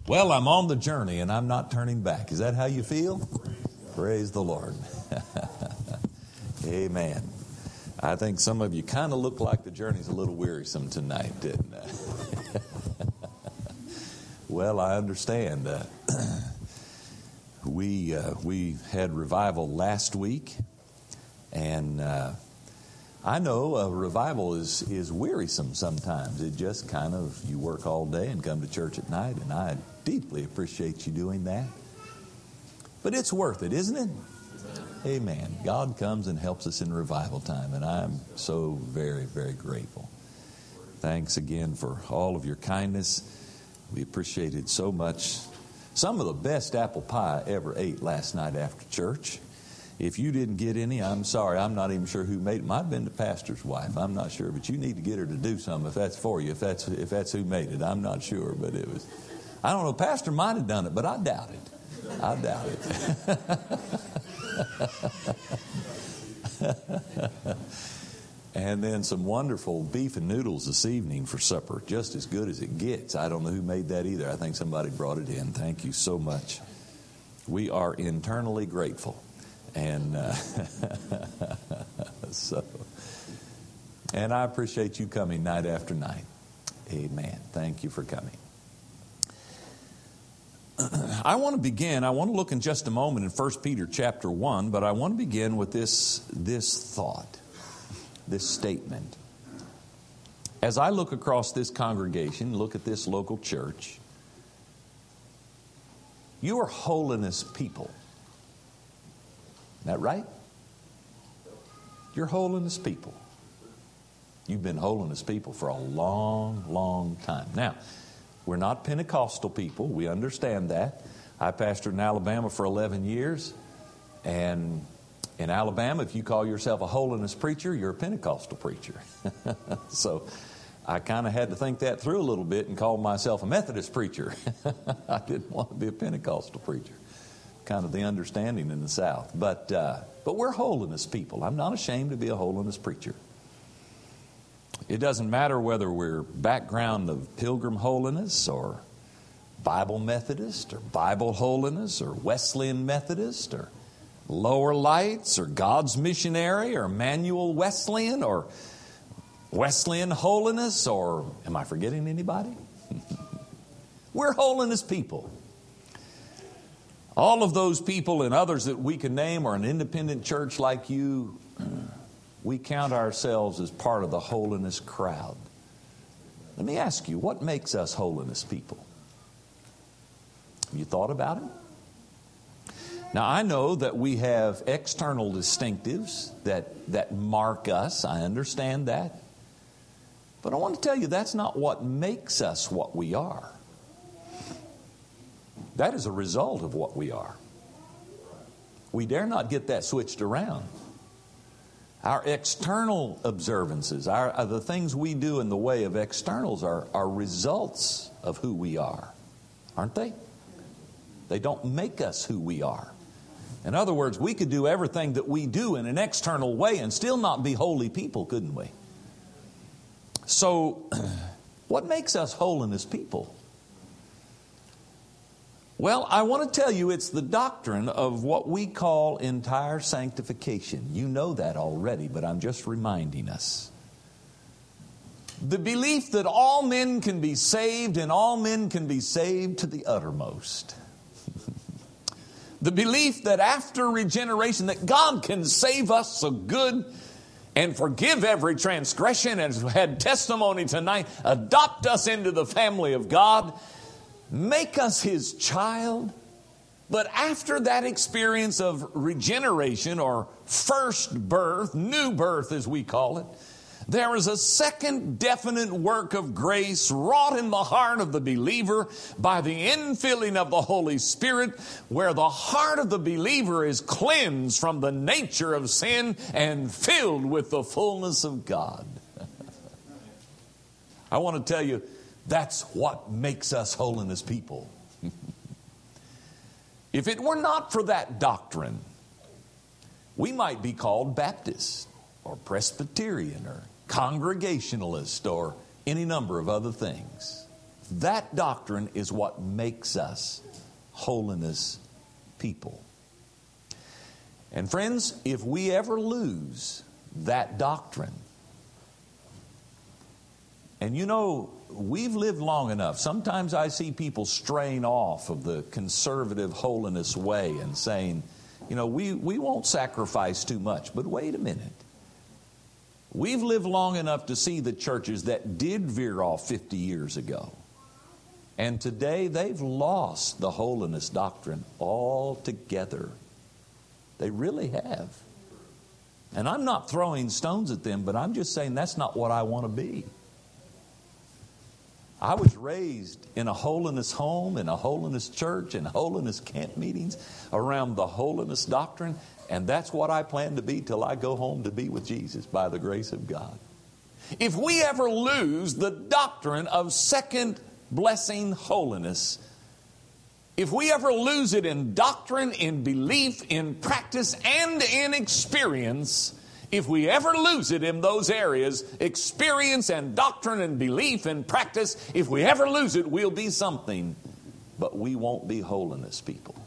Well, I'm on the journey and I'm not turning back. Is that how you feel? Praise the Lord. Amen. I think some of you kind of look like the journey's a little wearisome tonight, didn't it? Well, I understand. We had revival last week, and I know a revival is wearisome sometimes. It just kind of, you work all day and come to church at night, and I deeply appreciate you doing that. But it's worth it, isn't it? Amen. God comes and helps us in revival time, and I'm so very, very grateful. Thanks again for all of your kindness. We appreciate it so much. Some of the best apple pie I ever ate last night after church. If you didn't get any, I'm sorry. I'm not even sure who made it. Might have been the pastor's wife. I'm not sure, but you need to get her to do something if that's for you. If that's who made it, I'm not sure, but it was. I don't know. Pastor might have done it, but I doubt it. I doubt it. And then some wonderful beef and noodles this evening for supper, just as good as it gets. I don't know who made that either. I think somebody brought it in. Thank you so much. We are internally grateful. And and I appreciate you coming night after night. Amen. Thank you for coming. I want to look in just a moment in 1 Peter chapter 1, but I want to begin with this thought, this statement. As I look across this congregation, look at this local church, you are holiness people. Isn't that right? You're holiness people. You've been holiness people for a long, long time. Now, we're not Pentecostal people. We understand that. I pastored in Alabama for 11 years. And in Alabama, if you call yourself a holiness preacher, you're a Pentecostal preacher. So I kind of had to think that through a little bit and call myself a Methodist preacher. I didn't want to be a Pentecostal preacher. Kind of the understanding in the South. But we're holiness people. I'm not ashamed to be a holiness preacher. It doesn't matter whether we're background of Pilgrim holiness or Bible Methodist or Bible holiness or Wesleyan Methodist or Lower Lights or God's Missionary or Emmanuel Wesleyan or Wesleyan holiness, or am I forgetting anybody? We're holiness people. All of those people and others that we can name are an independent church like you. We count ourselves as part of the holiness crowd. Let me ask you, what makes us holiness people? Have you thought about it? Now, I know that we have external distinctives that mark us. I understand that. But I want to tell you, that's not what makes us what we are. That is a result of what we are. We dare not get that switched around. Our external observances, the things we do in the way of externals are results of who we are, aren't they? They don't make us who we are. In other words, we could do everything that we do in an external way and still not be holy people, couldn't we? So, what makes us holiness people? Well, I want to tell you it's the doctrine of what we call entire sanctification. You know that already, but I'm just reminding us. The belief that all men can be saved and all men can be saved to the uttermost. The belief that after regeneration that God can save us so good and forgive every transgression, as we had testimony tonight, adopt us into the family of God, make us His child. But after that experience of regeneration or first birth, new birth as we call it, there is a second definite work of grace wrought in the heart of the believer by the infilling of the Holy Spirit, where the heart of the believer is cleansed from the nature of sin and filled with the fullness of God. I want to tell you, that's what makes us holiness people. If it were not for that doctrine, we might be called Baptist or Presbyterian or Congregationalist or any number of other things. That doctrine is what makes us holiness people. And friends, if we ever lose that doctrine, and you know, we've lived long enough. Sometimes I see people straying off of the conservative holiness way and saying, you know, we won't sacrifice too much. But wait a minute. We've lived long enough to see the churches that did veer off 50 years ago. And today they've lost the holiness doctrine altogether. They really have. And I'm not throwing stones at them, but I'm just saying that's not what I want to be. I was raised in a holiness home, in a holiness church, in holiness camp meetings around the holiness doctrine. And that's what I plan to be till I go home to be with Jesus by the grace of God. If we ever lose the doctrine of second blessing holiness, if we ever lose it in doctrine, in belief, in practice, and in experience, if we ever lose it in those areas, experience and doctrine and belief and practice, if we ever lose it, we'll be something, but we won't be holiness people.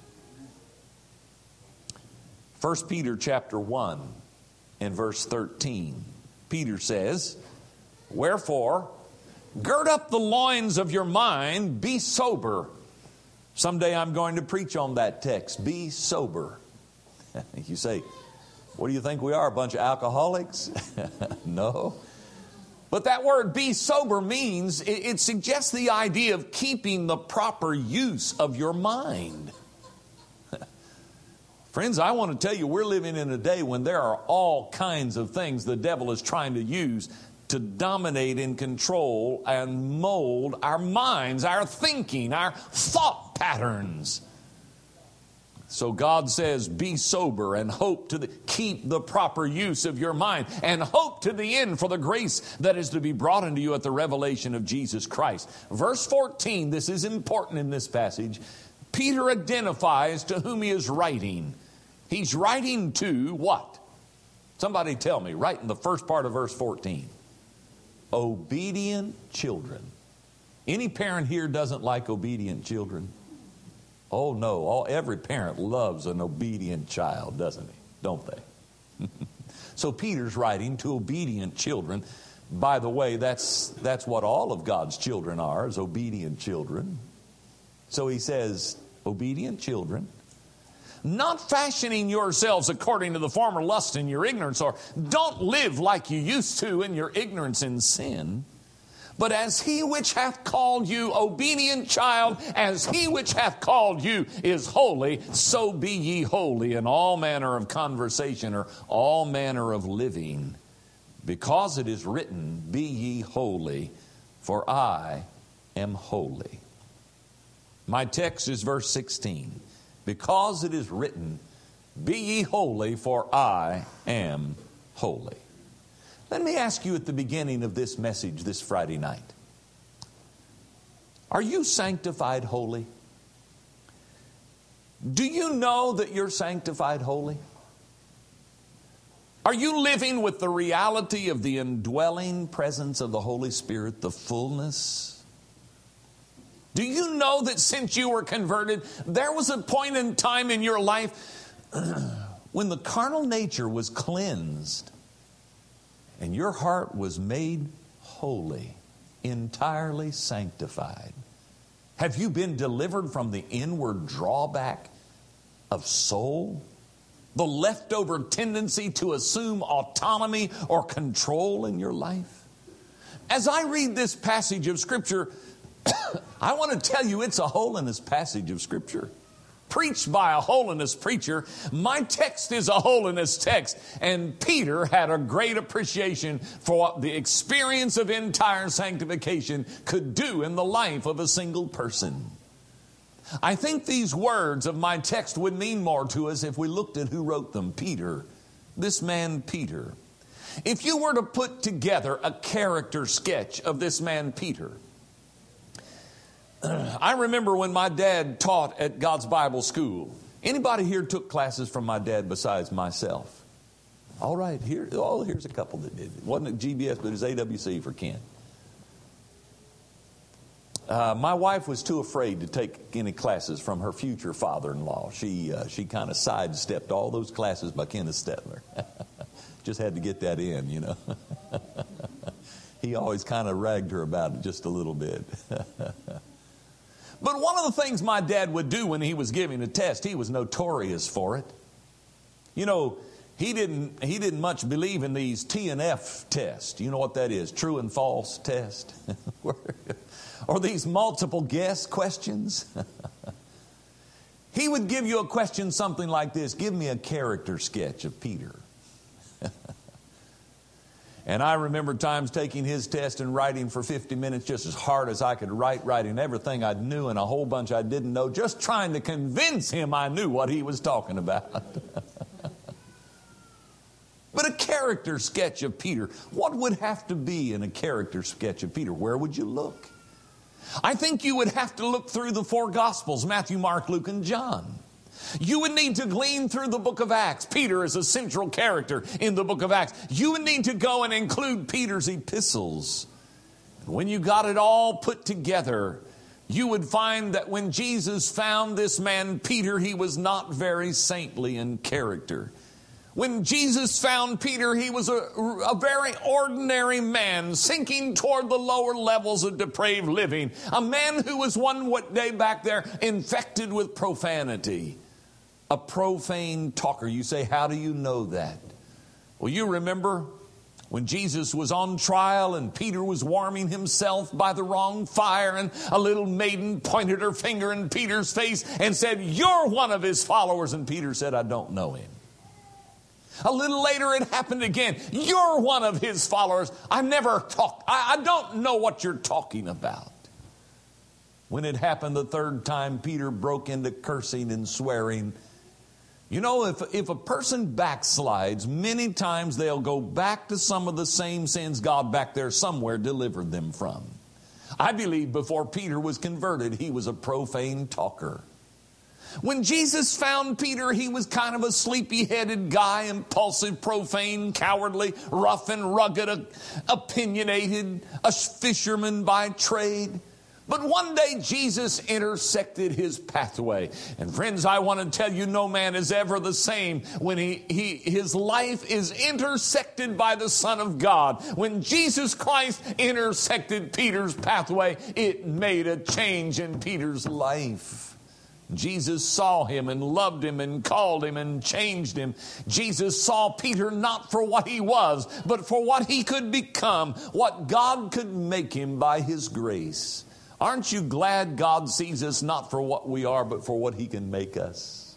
1 Peter chapter 1 and verse 13, Peter says, "Wherefore, gird up the loins of your mind, be sober." Someday I'm going to preach on that text, be sober. You say, what do you think we are, a bunch of alcoholics? No. But that word be sober means, it suggests the idea of keeping the proper use of your mind. Friends, I want to tell you, we're living in a day when there are all kinds of things the devil is trying to use to dominate and control and mold our minds, our thinking, our thought patterns. So God says, be sober and hope to keep the proper use of your mind and hope to the end for the grace that is to be brought unto you at the revelation of Jesus Christ. Verse 14, this is important in this passage. Peter identifies to whom he is writing. He's writing to what? Somebody tell me, right in the first part of verse 14. Obedient children. Any parent here doesn't like obedient children? Oh no, every parent loves an obedient child, doesn't he? Don't they? So Peter's writing to obedient children. By the way, that's what all of God's children are, is obedient children. So he says, obedient children, not fashioning yourselves according to the former lust in your ignorance, or don't live like you used to in your ignorance in sin. But as he which hath called you, obedient child, as he which hath called you is holy, so be ye holy in all manner of conversation or all manner of living. Because it is written, be ye holy, for I am holy. My text is verse 16. Because it is written, be ye holy, for I am holy. Let me ask you at the beginning of this message this Friday night. Are you sanctified holy? Do you know that you're sanctified holy? Are you living with the reality of the indwelling presence of the Holy Spirit, the fullness? Do you know that since you were converted, there was a point in time in your life when the carnal nature was cleansed and your heart was made holy, entirely sanctified? Have you been delivered from the inward drawback of soul? The leftover tendency to assume autonomy or control in your life? As I read this passage of Scripture, I want to tell you it's a holiness passage of Scripture. Preached by a holiness preacher. My text is a holiness text. And Peter had a great appreciation for what the experience of entire sanctification could do in the life of a single person. I think these words of my text would mean more to us if we looked at who wrote them. Peter, this man Peter. If you were to put together a character sketch of this man Peter, I remember when my dad taught at God's Bible School. Anybody here took classes from my dad besides myself? All right, here's a couple that did. It wasn't at GBS, but it was AWC for Ken. My wife was too afraid to take any classes from her future father-in-law. She kind of sidestepped all those classes by Kenneth Stetler. Just had to get that in, you know. He always kind of ragged her about it just a little bit. But one of the things my dad would do when he was giving a test, he was notorious for it. You know, he didn't much believe in these T&F tests. You know what that is? True and false test. Or these multiple guess questions. He would give you a question something like this: give me a character sketch of Peter. And I remember times taking his test and writing for 50 minutes just as hard as I could writing everything I knew and a whole bunch I didn't know, just trying to convince him I knew what he was talking about. But a character sketch of Peter, what would have to be in a character sketch of Peter? Where would you look? I think you would have to look through the 4 Gospels, Matthew, Mark, Luke, and John. You would need to glean through the book of Acts. Peter is a central character in the book of Acts. You would need to go and include Peter's epistles. When you got it all put together, you would find that when Jesus found this man Peter, he was not very saintly in character. When Jesus found Peter, he was a very ordinary man, sinking toward the lower levels of depraved living. A man who was one day back there infected with profanity. A profane talker. You say, how do you know that? Well, you remember when Jesus was on trial and Peter was warming himself by the wrong fire, and a little maiden pointed her finger in Peter's face and said, "You're one of his followers." And Peter said, "I don't know him." A little later it happened again. "You're one of his followers. I don't know what you're talking about." When it happened the third time, Peter broke into cursing and swearing. You know, if a person backslides, many times they'll go back to some of the same sins God back there somewhere delivered them from. I believe before Peter was converted, he was a profane talker. When Jesus found Peter, he was kind of a sleepy-headed guy, impulsive, profane, cowardly, rough and rugged, opinionated, a fisherman by trade. But one day Jesus intersected his pathway. And friends, I want to tell you, no man is ever the same when his life is intersected by the Son of God. When Jesus Christ intersected Peter's pathway, it made a change in Peter's life. Jesus saw him and loved him and called him and changed him. Jesus saw Peter not for what he was, but for what he could become, what God could make him by his grace. Aren't you glad God sees us not for what we are, but for what he can make us?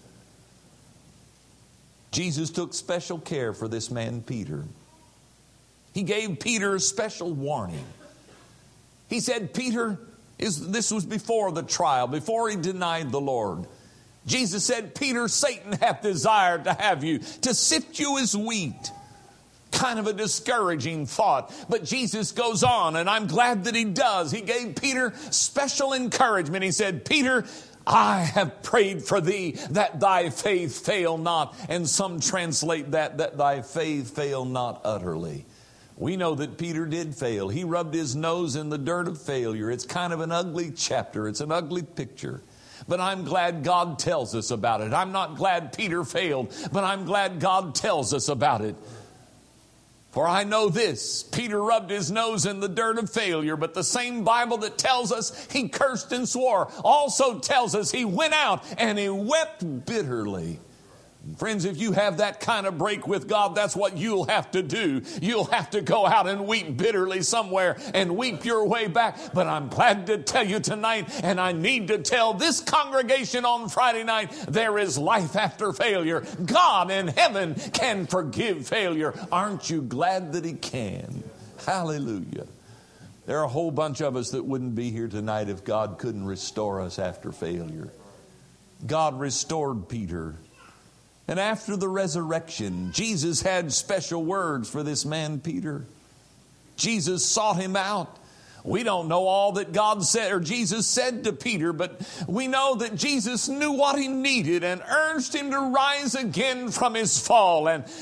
Jesus took special care for this man, Peter. He gave Peter a special warning. He said, Peter, this was before the trial, before he denied the Lord. Jesus said, Peter, Satan hath desired to have you, to sift you as wheat. Kind of a discouraging thought. But Jesus goes on, and I'm glad that he does. He gave Peter special encouragement. He said, Peter, I have prayed for thee that thy faith fail not. And some translate that thy faith fail not utterly. We know that Peter did fail. He rubbed his nose in the dirt of failure. It's kind of an ugly chapter. It's an ugly picture. But I'm glad God tells us about it. I'm not glad Peter failed, but I'm glad God tells us about it. For I know this, Peter rubbed his nose in the dirt of failure, but the same Bible that tells us he cursed and swore also tells us he went out and he wept bitterly. Friends, if you have that kind of break with God, that's what you'll have to do. You'll have to go out and weep bitterly somewhere and weep your way back. But I'm glad to tell you tonight, and I need to tell this congregation on Friday night, there is life after failure. God in heaven can forgive failure. Aren't you glad that he can? Hallelujah. There are a whole bunch of us that wouldn't be here tonight if God couldn't restore us after failure. God restored Peter. And after the resurrection, Jesus had special words for this man, Peter. Jesus sought him out. We don't know all that God said or Jesus said to Peter, but we know that Jesus knew what he needed and urged him to rise again from his fall. And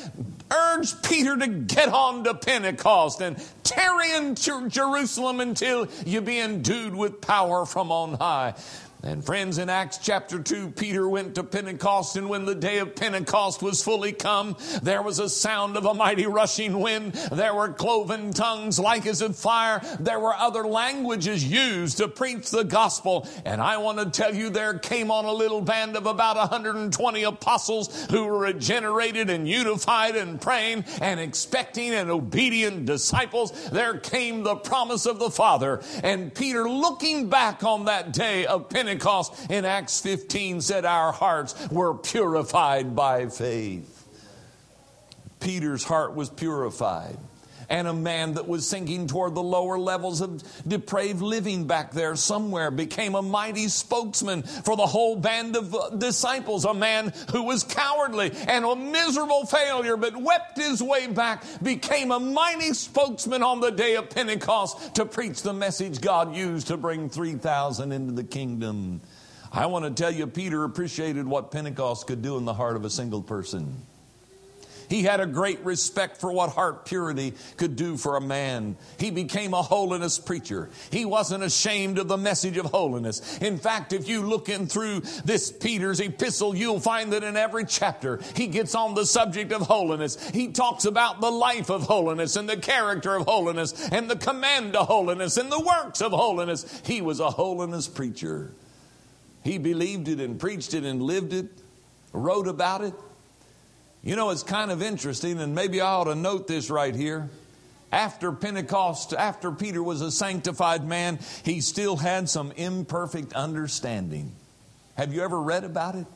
urged Peter to get on to Pentecost and tarry in Jerusalem until you be endued with power from on high. And friends, in Acts chapter 2, Peter went to Pentecost, and when the day of Pentecost was fully come, there was a sound of a mighty rushing wind. There were cloven tongues like as of fire. There were other languages used to preach the gospel. And I want to tell you, there came on a little band of about 120 apostles who were regenerated and unified and praying and expecting and obedient disciples. There came the promise of the Father. And Peter, looking back on that day of Pentecost, in Acts 15 said, our hearts were purified by faith. Peter's heart was purified. And a man that was sinking toward the lower levels of depraved living back there somewhere became a mighty spokesman for the whole band of disciples. A man who was cowardly and a miserable failure but wept his way back became a mighty spokesman on the day of Pentecost to preach the message God used to bring 3,000 into the kingdom. I want to tell you, Peter appreciated what Pentecost could do in the heart of a single person. He had a great respect for what heart purity could do for a man. He became a holiness preacher. He wasn't ashamed of the message of holiness. In fact, if you look in through this Peter's epistle, you'll find that in every chapter he gets on the subject of holiness. He talks about the life of holiness and the character of holiness and the command to holiness and the works of holiness. He was a holiness preacher. He believed it and preached it and lived it, wrote about it. You know, it's kind of interesting, and maybe I ought to note this right here. After Pentecost, after Peter was a sanctified man, he still had some imperfect understanding. Have you ever read about it?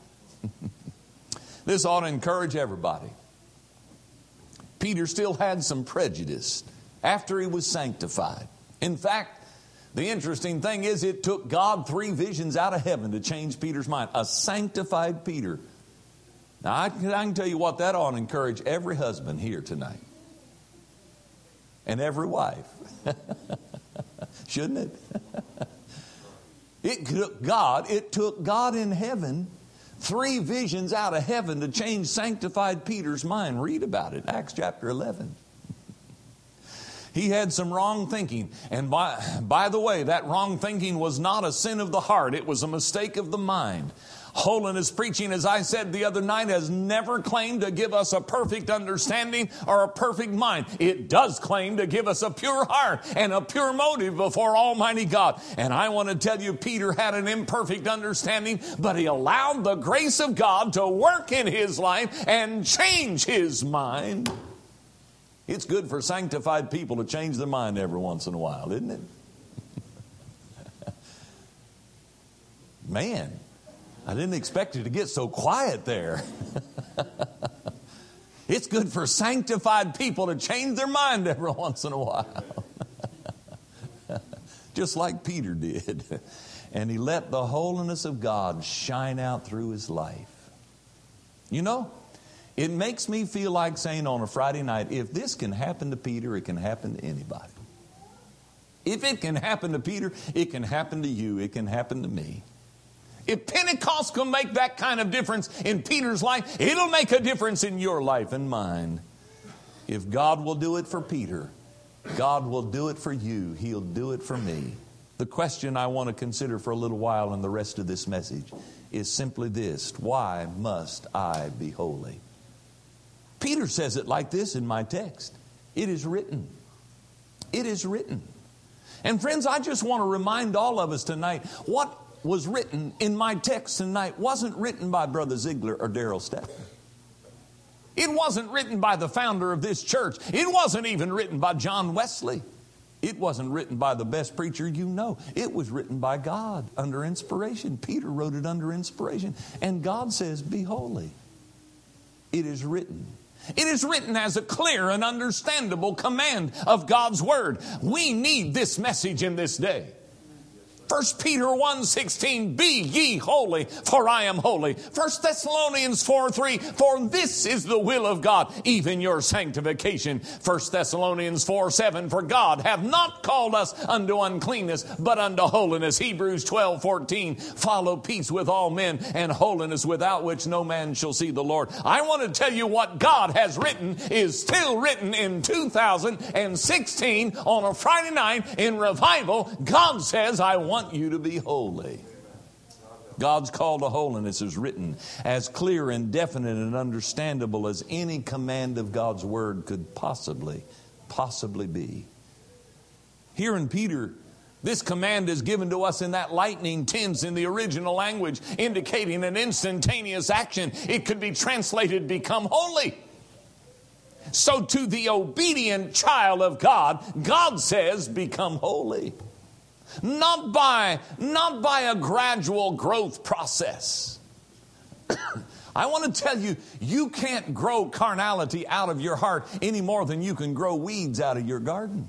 This ought to encourage everybody. Peter still had some prejudice after he was sanctified. In fact, the interesting thing is it took God 3 visions out of heaven to change Peter's mind. A sanctified Peter. Now, I can tell you what, that ought to encourage every husband here tonight. And every wife. Shouldn't it? It took God in heaven 3 visions out of heaven to change sanctified Peter's mind. Read about it, Acts chapter 11. He had some wrong thinking. And by the way, that wrong thinking was not a sin of the heart. It was a mistake of the mind. Holiness preaching, as I said the other night, has never claimed to give us a perfect understanding or a perfect mind. It does claim to give us a pure heart and a pure motive before Almighty God. And I want to tell you, Peter had an imperfect understanding, but he allowed the grace of God to work in his life and change his mind. It's good for sanctified people to change their mind every once in a while, isn't it? Man, I didn't expect it to get so quiet there. It's good for sanctified people to change their mind every once in a while. Just like Peter did. And he let the holiness of God shine out through his life. You know, it makes me feel like saying on a Friday night, if this can happen to Peter, it can happen to anybody. If it can happen to Peter, it can happen to you. It can happen to me. If Pentecost can make that kind of difference in Peter's life, it'll make a difference in your life and mine. If God will do it for Peter, God will do it for you. He'll do it for me. The question I want to consider for a little while in the rest of this message is simply this: why must I be holy? Peter says it like this in my text. It is written. It is written. And friends, I just want to remind all of us tonight, what was written in my text tonight wasn't written by Brother Ziegler or Darrell Stephan. It wasn't written by the founder of this church. It wasn't even written by John Wesley. It wasn't written by the best preacher you know. It was written by God under inspiration. Peter wrote it under inspiration. And God says, be holy. It is written. It is written as a clear and understandable command of God's word. We need this message in this day. 1 Peter 1:16, be ye holy, for I am holy. 1 Thessalonians 4:3, for this is the will of God, even your sanctification. 1 Thessalonians 4:7, for God hath not called us unto uncleanness, but unto holiness. Hebrews 12:14, follow peace with all men and holiness, without which no man shall see the Lord. I want to tell you what God has written is still written in 2016 on a Friday night in revival. God says, I want you to be holy. God's call to holiness is written as clear and definite and understandable as any command of God's word could possibly be. Here in Peter, this command is given to us in that lightning tense in the original language, indicating an instantaneous action. It could be translated, become holy. So to the obedient child of God, God says, become holy. Not by a gradual growth process. I want to tell you, you can't grow carnality out of your heart any more than you can grow weeds out of your garden.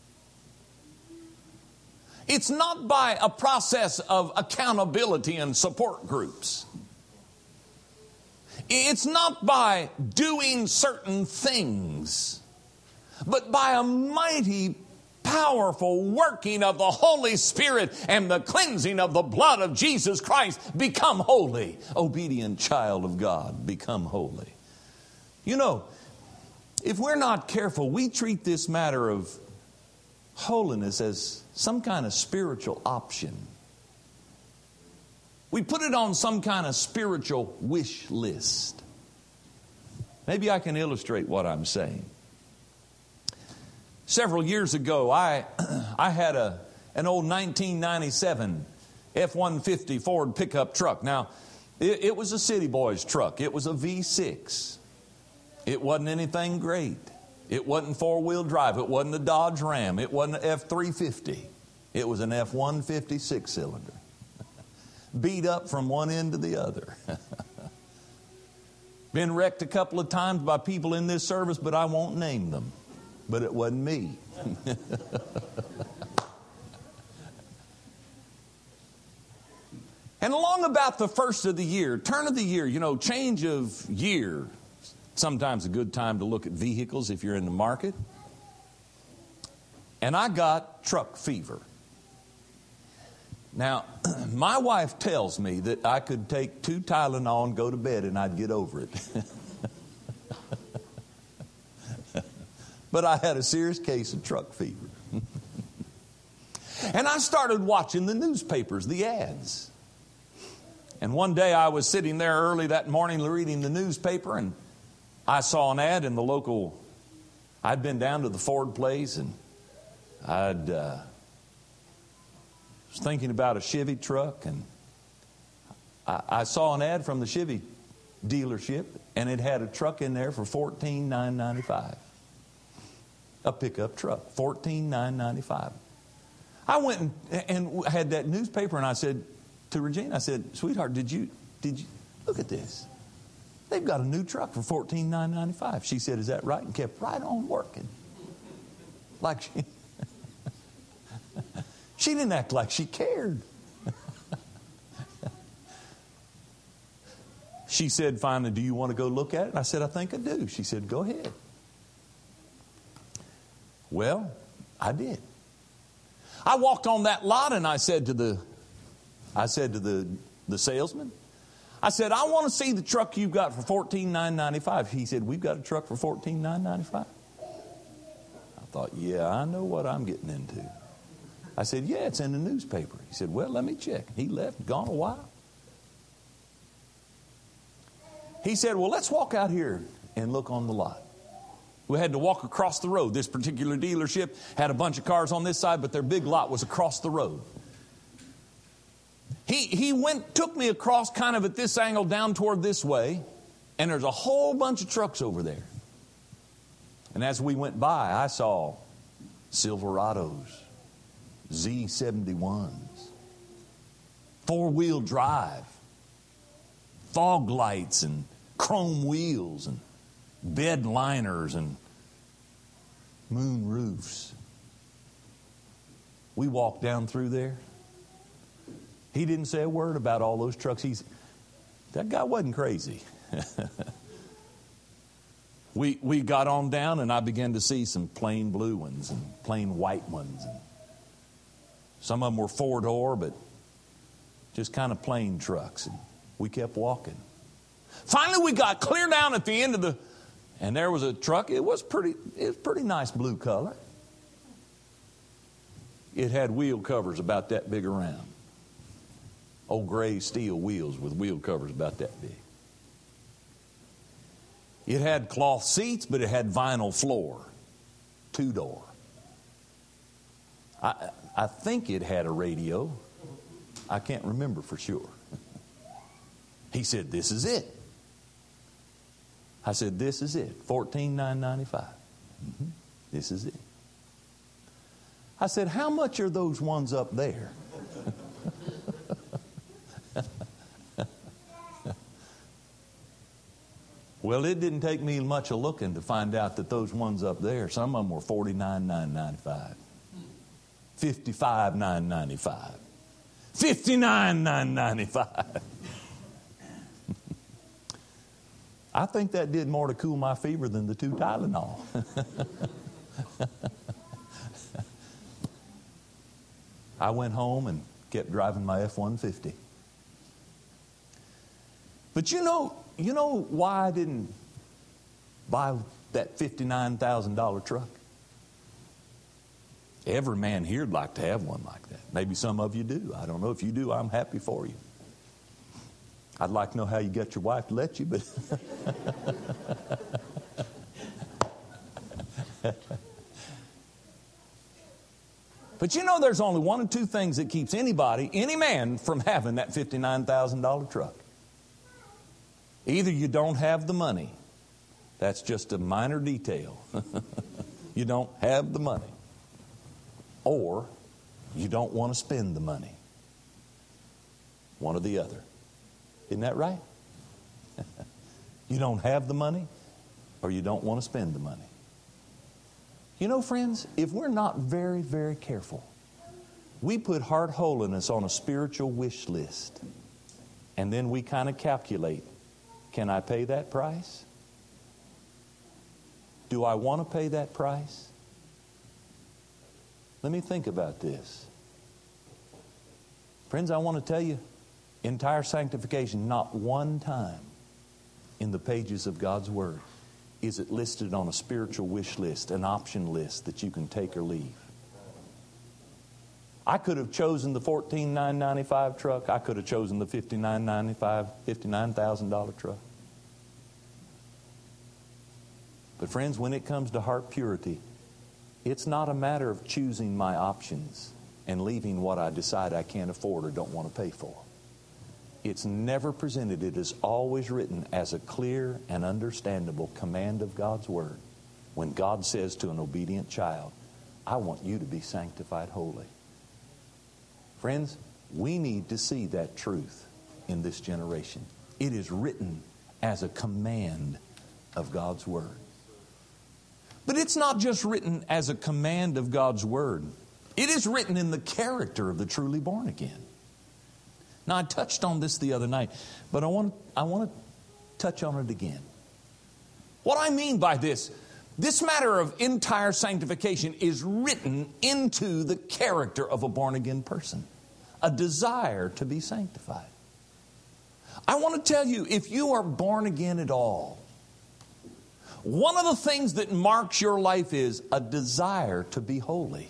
It's not by a process of accountability and support groups. It's not by doing certain things, but by a mighty powerful working of the Holy Spirit and the cleansing of the blood of Jesus Christ. Become holy. Obedient child of God, become holy. You know, if we're not careful, we treat this matter of holiness as some kind of spiritual option. We put it on some kind of spiritual wish list. Maybe I can illustrate what I'm saying. Several years ago, I had an old 1997 F-150 Ford pickup truck. Now, it was a city boy's truck. It was a V6. It wasn't anything great. It wasn't four-wheel drive. It wasn't a Dodge Ram. It wasn't an F-350. It was an F-150 six-cylinder. Beat up from one end to the other. Been wrecked a couple of times by people in this service, but I won't name them. But it wasn't me. And along about the first of the year, turn of the year, change of year, sometimes a good time to look at vehicles if you're in the market. And I got truck fever. Now, my wife tells me that I could take 2 Tylenol and go to bed and I'd get over it. But I had a serious case of truck fever. And I started watching the newspapers, the ads. And one day I was sitting there early that morning reading the newspaper, and I saw an ad in the local. I'd been down to the Ford place, and I was thinking about a Chevy truck, and I saw an ad from the Chevy dealership, and it had a truck in there for $14,995. A pickup truck, $14,995. I went and had that newspaper, and I said to Regina, I said, sweetheart, did you look at this? They've got a new truck for $14,995. She said, is that right? And kept right on working. Like she didn't act like she cared. She said finally, do you want to go look at it? And I said, I think I do. She said, go ahead. Well, I did. I walked on that lot and I said to the salesman, I said, I want to see the truck you've got for $14,995. He said, we've got a truck for $14,995. I thought, yeah, I know what I'm getting into. I said, yeah, it's in the newspaper. He said, well, let me check. He left, gone a while. He said, well, let's walk out here and look on the lot. We had to walk across the road. This particular dealership had a bunch of cars on this side, but their big lot was across the road. He took me across kind of at this angle down toward this way, and there's a whole bunch of trucks over there. And as we went by, I saw Silverados, Z71s, four-wheel drive, fog lights and chrome wheels and bed liners and moon roofs. We walked down through there. He didn't say a word about all those trucks. That guy wasn't crazy. We got on down, and I began to see some plain blue ones and plain white ones. And some of them were 4-door, but just kind of plain trucks. And we kept walking. Finally, we got clear down at the end and there was a truck. It was pretty nice blue color. It had wheel covers about that big around. Old gray steel wheels with wheel covers about that big. It had cloth seats, but it had vinyl floor. 2-door. I think it had a radio. I can't remember for sure. He said, "This is it." I said, "This is it. $14,995. This is it." I said, "How much are those ones up there?" Well, it didn't take me much of looking to find out that those ones up there, some of them were $49,995, $55,995, $59,995. I think that did more to cool my fever than the 2 Tylenol. I went home and kept driving my F-150. But you know why I didn't buy that $59,000 truck? Every man here would like to have one like that. Maybe some of you do. I don't know. If you do, I'm happy for you. I'd like to know how you got your wife to let you, but but you know, there's only one of two things that keeps any man from having that $59,000 truck. Either you don't have the money. That's just a minor detail. You don't have the money. Or you don't want to spend the money. One or the other. Isn't that right? You don't have the money, or you don't want to spend the money. You know, friends, if we're not very, very careful, we put heart holiness on a spiritual wish list. And then we kind of calculate, can I pay that price? Do I want to pay that price? Let me think about this. Friends, I want to tell you, entire sanctification, not one time in the pages of God's Word is it listed on a spiritual wish list, an option list that you can take or leave. I could have chosen the $14,995 truck. I could have chosen the $59,000 truck. But friends, when it comes to heart purity, it's not a matter of choosing my options and leaving what I decide I can't afford or don't want to pay for. It's never presented. It is always written as a clear and understandable command of God's Word. When God says to an obedient child, I want you to be sanctified holy. Friends, we need to see that truth in this generation. It is written as a command of God's Word. But it's not just written as a command of God's Word. It is written in the character of the truly born again. Now, I touched on this the other night, but I want to touch on it again. What I mean by this matter of entire sanctification is written into the character of a born-again person. A desire to be sanctified. I want to tell you, if you are born again at all, one of the things that marks your life is a desire to be holy.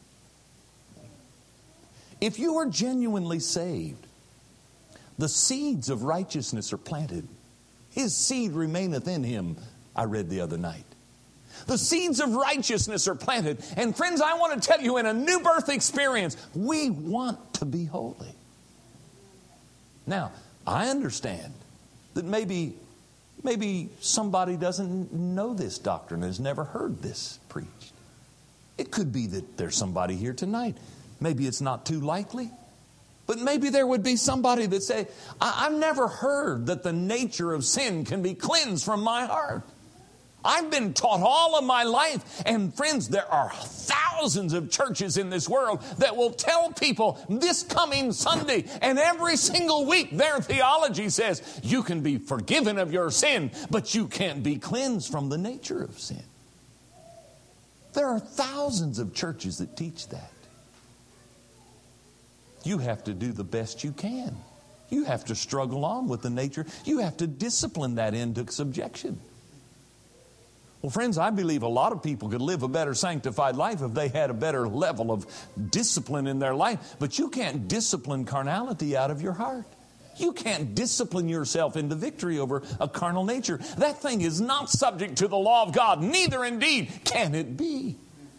If you are genuinely saved, the seeds of righteousness are planted. His seed remaineth in him, I read the other night. The seeds of righteousness are planted. And friends, I want to tell you, in a new birth experience, we want to be holy. Now, I understand that maybe somebody doesn't know this doctrine, has never heard this preached. It could be that there's somebody here tonight. Maybe it's not too likely. But maybe there would be somebody that say, I've never heard that the nature of sin can be cleansed from my heart. I've been taught all of my life. And friends, there are thousands of churches in this world that will tell people this coming Sunday and every single week their theology says you can be forgiven of your sin, but you can't be cleansed from the nature of sin. There are thousands of churches that teach that. You have to do the best you can. You have to struggle on with the nature. You have to discipline that into subjection. Well, friends, I believe a lot of people could live a better sanctified life if they had a better level of discipline in their life. But you can't discipline carnality out of your heart. You can't discipline yourself into victory over a carnal nature. That thing is not subject to the law of God. Neither indeed can it be.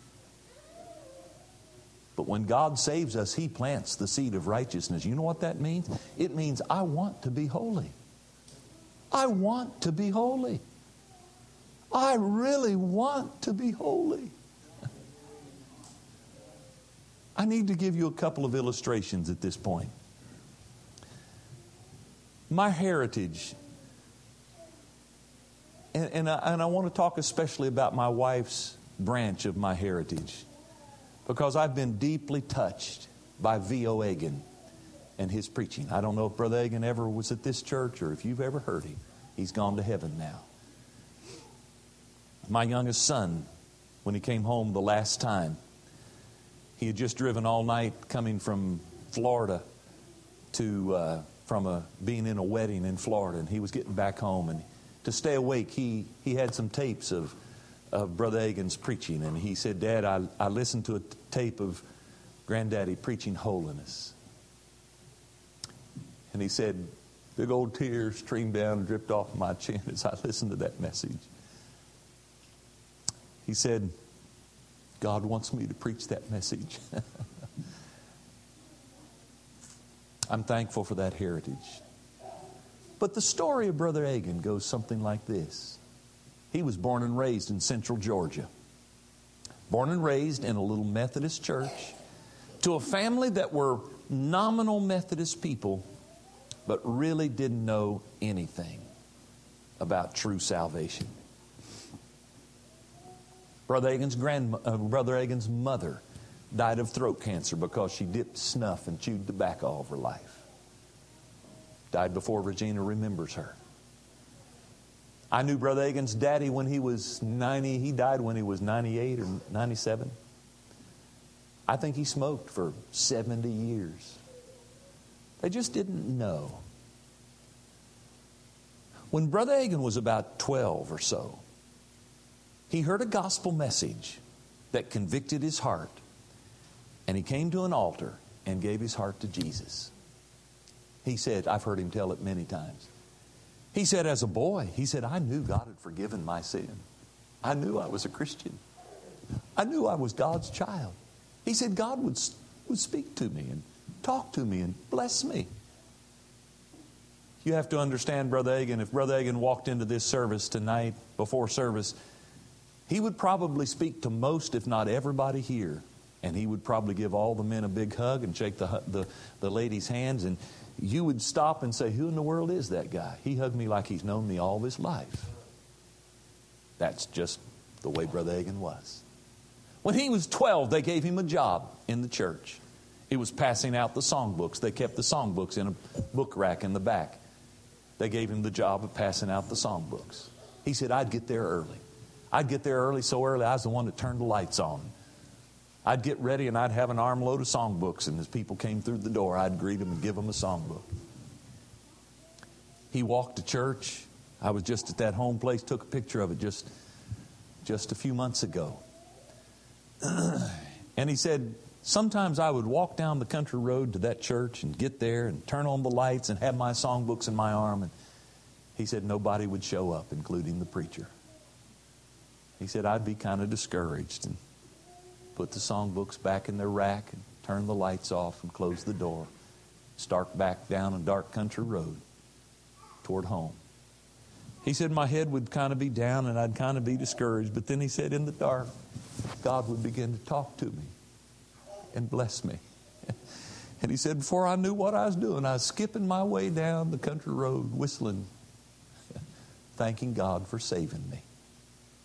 But when God saves us, He plants the seed of righteousness. You know what that means? It means I want to be holy. I want to be holy. I really want to be holy. I need to give you a couple of illustrations at this point. My heritage, and I want to talk especially about my wife's branch of my heritage, because I've been deeply touched by V.O. Agin and his preaching. I don't know if Brother Agin ever was at this church or if you've ever heard him. He's gone to heaven now. My youngest son, when he came home the last time, he had just driven all night coming from Florida to being in a wedding in Florida, and he was getting back home. And to stay awake, he had some tapes of Brother Agin's preaching, and he said, "Dad, I listened to a tape of Granddaddy preaching holiness." And he said, big old tears streamed down and dripped off my chin as I listened to that message. He said, God wants me to preach that message. I'm thankful for that heritage. But the story of Brother Agin goes something like this. He was born and raised in central Georgia. Born and raised in a little Methodist church to a family that were nominal Methodist people, but really didn't know anything about true salvation. Brother Agin's mother died of throat cancer because she dipped snuff and chewed tobacco all of her life. Died before Regina remembers her. I knew Brother Agin's daddy when he was 90. He died when he was 98 or 97. I think he smoked for 70 years. They just didn't know. When Brother Agin was about 12 or so, he heard a gospel message that convicted his heart. And he came to an altar and gave his heart to Jesus. He said, I've heard him tell it many times. He said, as a boy, he said, I knew God had forgiven my sin. I knew I was a Christian. I knew I was God's child. He said, God would speak to me and talk to me and bless me. You have to understand, Brother Agin, if Brother Agin walked into this service tonight, before service, he would probably speak to most, if not everybody here. And he would probably give all the men a big hug and shake the ladies' hands. And you would stop and say, who in the world is that guy? He hugged me like he's known me all his life. That's just the way Brother Agin was. When he was 12, they gave him a job in the church. It was passing out the songbooks. They kept the songbooks in a book rack in the back. They gave him the job of passing out the songbooks. He said, I'd get there early. I'd get there early, so early I was the one that turned the lights on. I'd get ready and I'd have an armload of songbooks, and as people came through the door, I'd greet them and give them a songbook. He walked to church. I was just at that home place, took a picture of it just a few months ago. And he said, sometimes I would walk down the country road to that church and get there and turn on the lights and have my songbooks in my arm. And he said nobody would show up, including the preacher. He said I'd be kind of discouraged and put the songbooks back in their rack and turn the lights off and close the door. Start back down a dark country road toward home. He said my head would kind of be down and I'd kind of be discouraged. But then he said in the dark, God would begin to talk to me and bless me. And he said before I knew what I was doing, I was skipping my way down the country road, whistling, thanking God for saving me.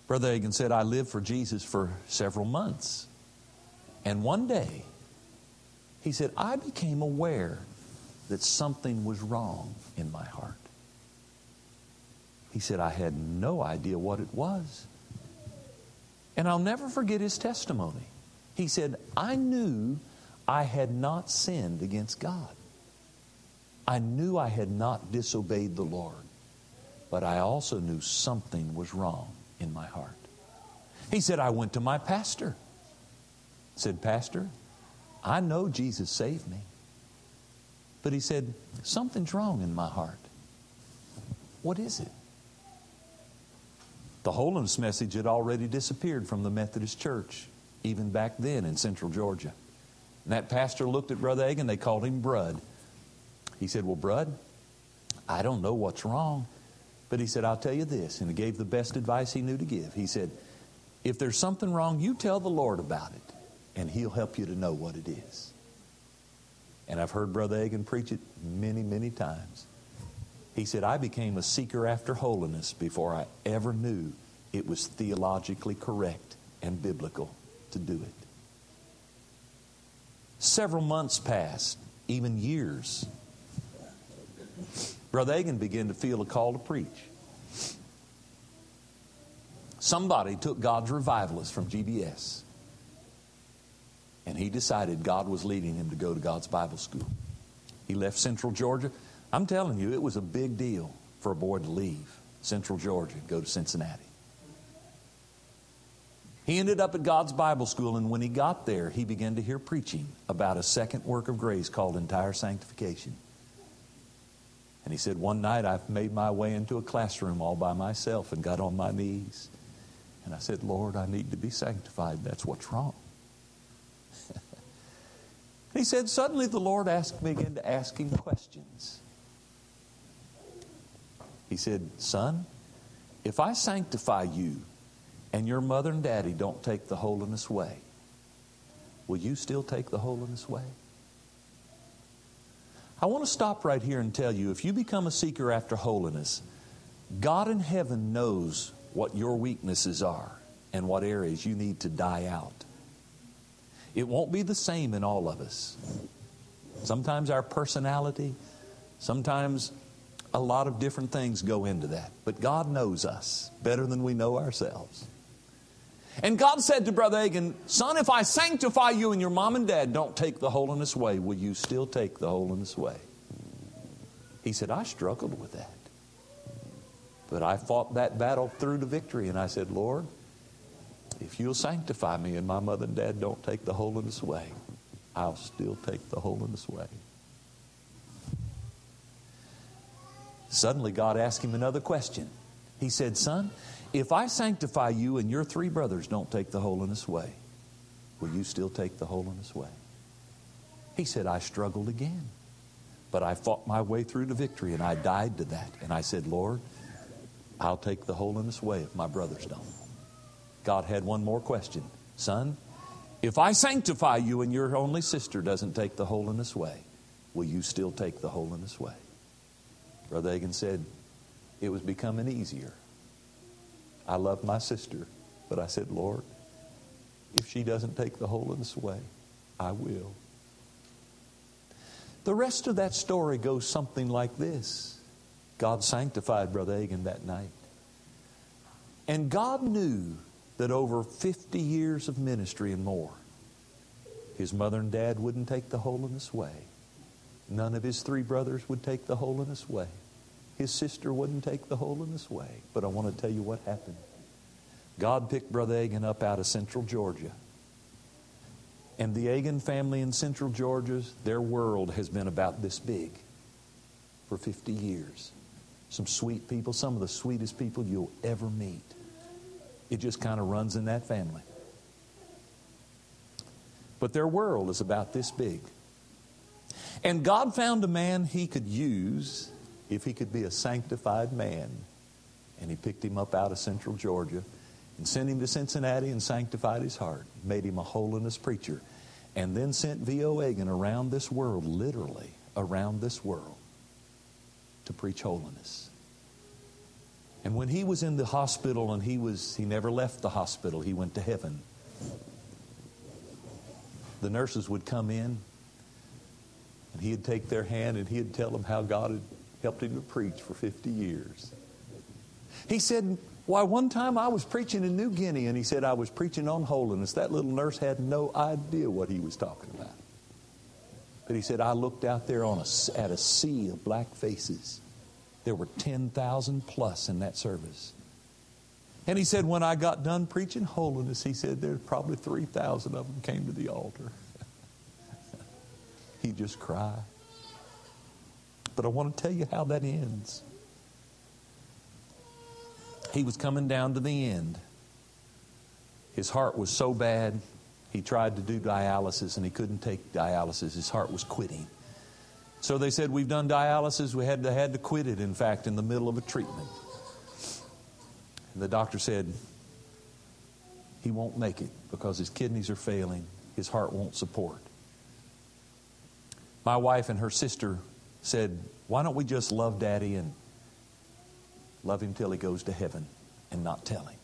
Brother Hagin said, I lived for Jesus for several months. And one day, he said, I became aware that something was wrong in my heart. He said, I had no idea what it was. And I'll never forget his testimony. He said, I knew I had not sinned against God. I knew I had not disobeyed the Lord. But I also knew something was wrong in my heart. He said, I went to my pastor. Said, Pastor, I know Jesus saved me. But he said, something's wrong in my heart. What is it? The holiness message had already disappeared from the Methodist Church, even back then in Central Georgia. And that pastor looked at Brother Hagin. They called him Brud. He said, well, Brud, I don't know what's wrong. But he said, I'll tell you this. And he gave the best advice he knew to give. He said, if there's something wrong, you tell the Lord about it. And He'll help you to know what it is. And I've heard Brother Hagin preach it many, many times. He said, I became a seeker after holiness before I ever knew it was theologically correct and biblical to do it. Several months passed, even years. Brother Hagin began to feel a call to preach. Somebody took God's revivalist from GBS. And he decided God was leading him to go to God's Bible school. He left Central Georgia. I'm telling you, it was a big deal for a boy to leave Central Georgia and go to Cincinnati. He ended up at God's Bible school, and when he got there, he began to hear preaching about a second work of grace called entire sanctification. And he said, one night I made my way into a classroom all by myself and got on my knees. And I said, Lord, I need to be sanctified. That's what's wrong. He said, suddenly the Lord began to ask him questions. He said, son, if I sanctify you and your mother and daddy don't take the holiness way, will you still take the holiness way? I want to stop right here and tell you, if you become a seeker after holiness, God in heaven knows what your weaknesses are and what areas you need to die out. It won't be the same in all of us. Sometimes our personality, sometimes a lot of different things go into that. But God knows us better than we know ourselves. And God said to Brother Hagin, son, if I sanctify you and your mom and dad don't take the holiness way, will you still take the holiness way? He said, I struggled with that. But I fought that battle through to victory. And I said, Lord, if you'll sanctify me and my mother and dad don't take the holiness way, I'll still take the holiness way. Suddenly God asked him another question. He said, son, if I sanctify you and your 3 brothers don't take the holiness way, will you still take the holiness way? He said, I struggled again. But I fought my way through to victory and I died to that. And I said, Lord, I'll take the holiness way if my brothers don't. God had one more question. Son, if I sanctify you and your only sister doesn't take the holiness way, will you still take the holiness way? Brother Hagin said, it was becoming easier. I love my sister, but I said, Lord, if she doesn't take the holiness way, I will. The rest of that story goes something like this. God sanctified Brother Hagin that night. And God knew that over 50 years of ministry and more, his mother and dad wouldn't take the holiness way. None of his 3 brothers would take the holiness way. His sister wouldn't take the holiness way. But I want to tell you what happened. God picked Brother Hagin up out of Central Georgia. And the Hagin family in Central Georgia, their world has been about this big for 50 years. Some sweet people, some of the sweetest people you'll ever meet. It just kind of runs in that family. But their world is about this big. And God found a man He could use if he could be a sanctified man. And He picked him up out of Central Georgia and sent him to Cincinnati and sanctified his heart. Made him a holiness preacher. And then sent V.O. Hagin around this world, literally around this world, to preach holiness. And when he was in the hospital, and he never left the hospital, he went to heaven. The nurses would come in, and he'd take their hand and he'd tell them how God had helped him to preach for 50 years. He said, why, one time I was preaching in New Guinea, and he said I was preaching on holiness. That little nurse had no idea what he was talking about. But he said, I looked out there at a sea of black faces. There were 10,000 plus in that service. And he said, when I got done preaching holiness, he said there probably 3,000 of them came to the altar. He just cried. But I want to tell you how that ends. He was coming down to the end. His heart was so bad, he tried to do dialysis, and he couldn't take dialysis. His heart was quitting. So they said, we've done dialysis. We had to quit it, in fact, in the middle of a treatment. And the doctor said, he won't make it because his kidneys are failing. His heart won't support. My wife and her sister said, why don't we just love Daddy and love him till he goes to heaven and not tell him?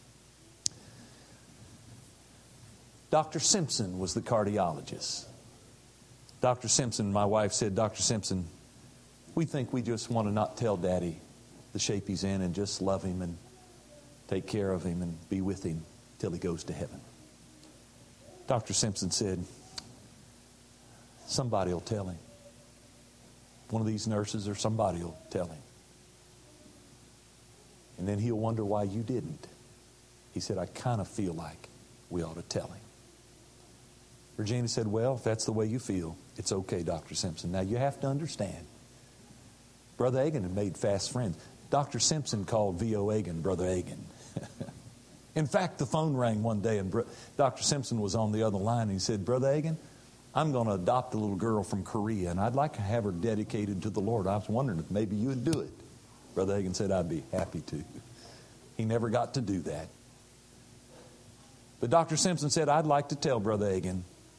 Dr. Simpson was the cardiologist. Dr. Simpson, my wife said, Dr. Simpson, we think we just want to not tell Daddy the shape he's in and just love him and take care of him and be with him till he goes to heaven. Dr. Simpson said, somebody will tell him. One of these nurses or somebody will tell him. And then he'll wonder why you didn't. He said, I kind of feel like we ought to tell him. Regina said, well, if that's the way you feel, it's okay, Dr. Simpson. Now, you have to understand, Brother Agin had made fast friends. Dr. Simpson called V.O. Agin Brother Agin. In fact, the phone rang one day, and Dr. Simpson was on the other line, and he said, Brother Agin, I'm going to adopt a little girl from Korea, and I'd like to have her dedicated to the Lord. I was wondering if maybe you would do it. Brother Agin said, I'd be happy to. He never got to do that. But Dr. Simpson said, I'd like to tell Brother Agin.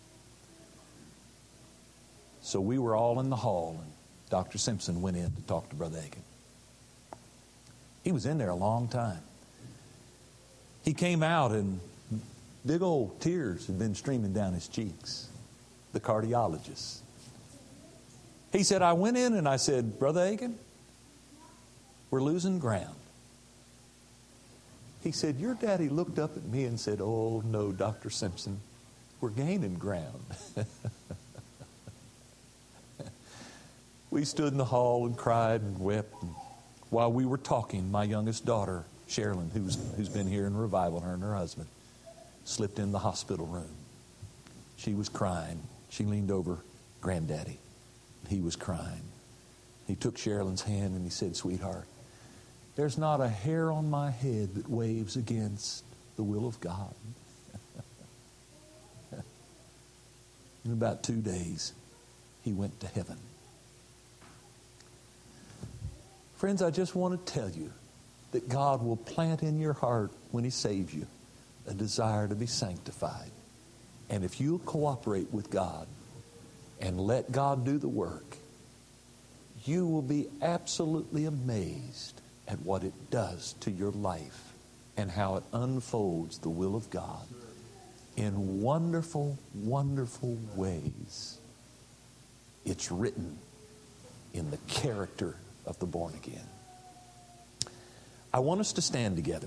So we were all in the hall, and Dr. Simpson went in to talk to Brother Agin. He was in there a long time. He came out, and big old tears had been streaming down his cheeks. The cardiologist. He said, I went in and I said, Brother Agin, we're losing ground. He said, your daddy looked up at me and said, oh no, Dr. Simpson, we're gaining ground. We stood in the hall and cried and wept. And while we were talking, my youngest daughter, Sherilyn, who's been here in revival, her and her husband, slipped in the hospital room. She was crying. She leaned over Granddaddy. He was crying. He took Sherilyn's hand and he said, sweetheart, there's not a hair on my head that waves against the will of God. In about 2 days, he went to heaven. Friends, I just want to tell you that God will plant in your heart when he saves you a desire to be sanctified. And if you'll cooperate with God and let God do the work, you will be absolutely amazed at what it does to your life and how it unfolds the will of God in wonderful, wonderful ways. It's written in the character of the born again. I want us to stand together.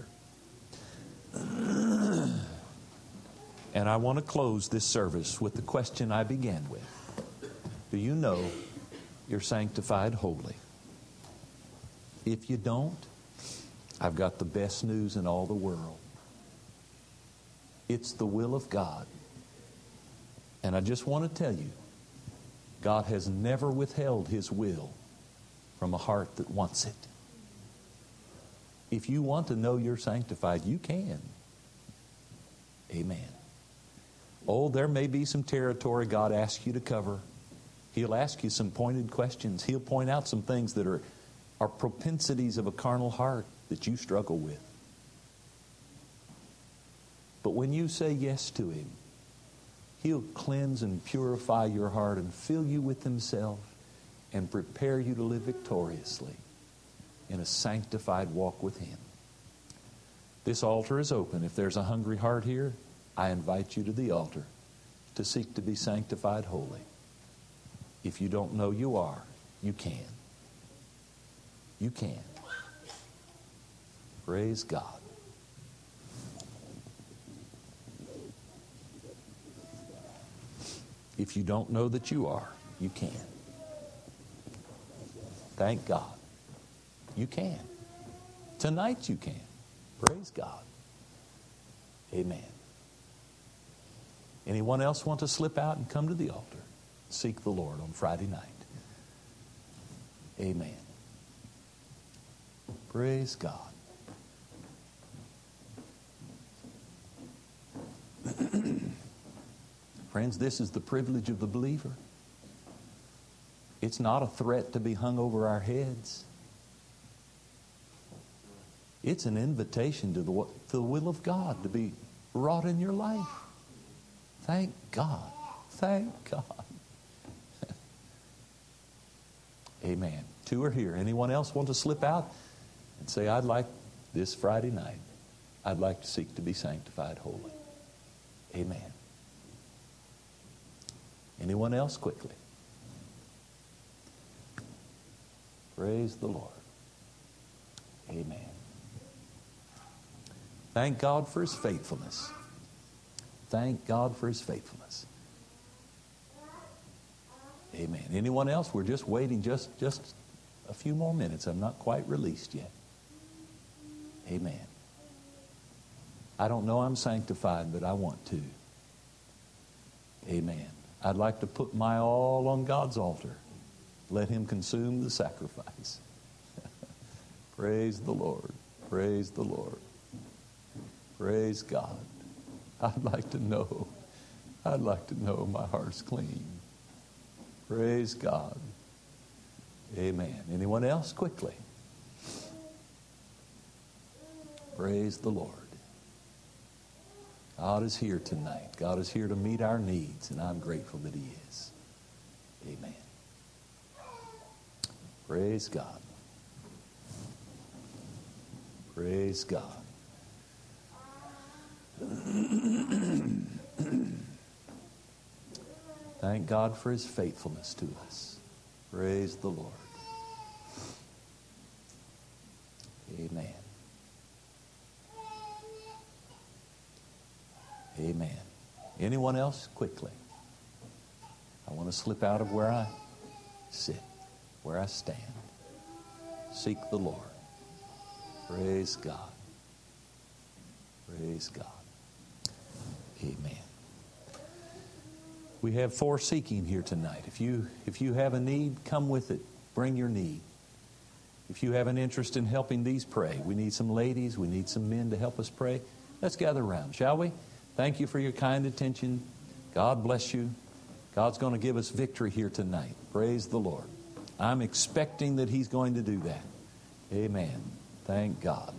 And I want to close this service with the question I began with. Do you know you're sanctified wholly? If you don't, I've got the best news in all the world. It's the will of God. And I just want to tell you, God has never withheld his will from a heart that wants it. If you want to know you're sanctified, you can. Amen. Oh, there may be some territory God asks you to cover. He'll ask you some pointed questions. He'll point out some things that are propensities of a carnal heart that you struggle with. But when you say yes to him, he'll cleanse and purify your heart and fill you with himself and prepare you to live victoriously. in a sanctified walk with Him. This altar is open. If there's a hungry heart here, I invite you to the altar to seek to be sanctified holy. If you don't know you are, you can. You can. Praise God. If you don't know that you are, you can. Thank God. You can. Tonight you can. Praise God. Amen. Anyone else want to slip out and come to the altar? Seek the Lord on Friday night. Amen. Praise God. Friends, this is the privilege of the believer. It's not a threat to be hung over our heads. It's an invitation to the will of God to be wrought in your life. Thank God. Thank God. Amen. 2 are here. Anyone else want to slip out and say, I'd like this Friday night, I'd like to seek to be sanctified holy. Amen. Anyone else? Quickly. Praise the Lord. Amen. Thank God for His faithfulness. Thank God for His faithfulness. Amen. Anyone else? We're just waiting just a few more minutes. I'm not quite released yet. Amen. I don't know I'm sanctified, but I want to. Amen. I'd like to put my all on God's altar. Let Him consume the sacrifice. Praise the Lord. Praise the Lord. Praise God. I'd like to know my heart's clean. Praise God. Amen. Anyone else? Quickly. Praise the Lord. God is here tonight. God is here to meet our needs, and I'm grateful that He is. Amen. Praise God. Praise God. Thank God for His faithfulness to us. Praise the Lord. Amen. Amen. Anyone else? Quickly. I want to slip out of where I sit, where I stand. Seek the Lord. Praise God. Praise God. Amen. We have 4 seeking here tonight. If you have a need, come with it. Bring your need. If you have an interest in helping these pray, we need some ladies, we need some men to help us pray. Let's gather around, shall we? Thank you for your kind attention. God bless you. God's going to give us victory here tonight. Praise the Lord. I'm expecting that He's going to do that. Amen. Thank God.